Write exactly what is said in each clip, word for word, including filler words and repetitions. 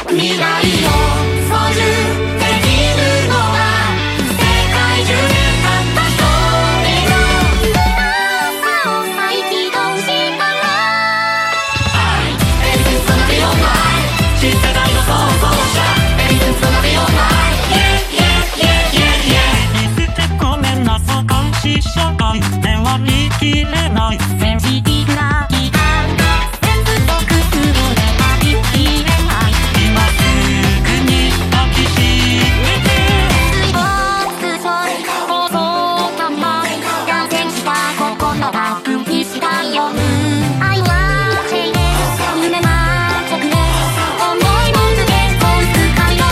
未来を操縦できるのは世界中でたった一人の朝を再起動したら Everything's gonna be alright 新世代の創造者 Everything's gonna be alright Yeah yeah yeah yeah yeah 見捨てごめんなさかい社会では見切れない政治的な批判が全部僕黒でありきれない今すぐに抱きしめて水没そう放送たま断線した心が分岐したよ愛は平然夢は直面思いもつけこうすかいの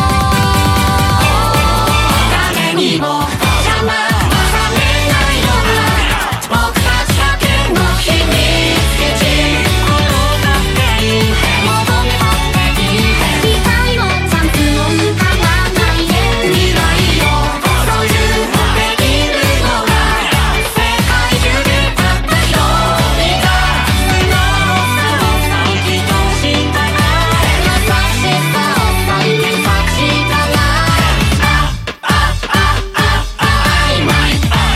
誰にも邪魔されないような僕たちだけの秘密基地転がっていい求めたっていい機会をチャンスを伺わないで未来を操縦できるのは世界中でたった一人だ素直さを再起動したら優しさを再検索したらあああああ曖昧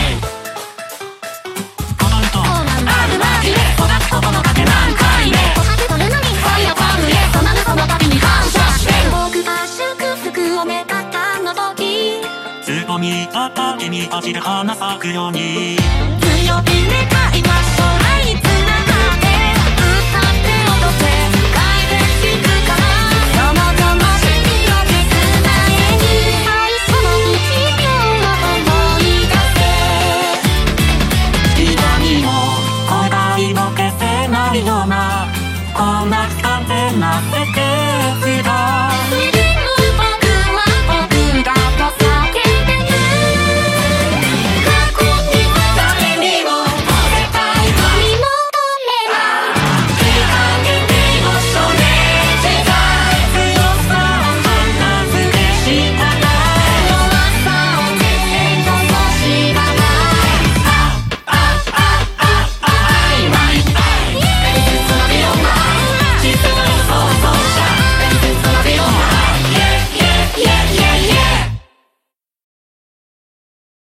コトンとそうなんだあるまじれ育つことの糧何回目おはけ取るのにファイアファンへそなるその度に感謝して僕が祝福をめたたの時つぼみ畑に落ちる花咲くように強気で会話将来につながって歌って踊って変えていくからその魂にを消す前に最初の一秒を思い出せ今にも声が色消せないようなこんな不完全な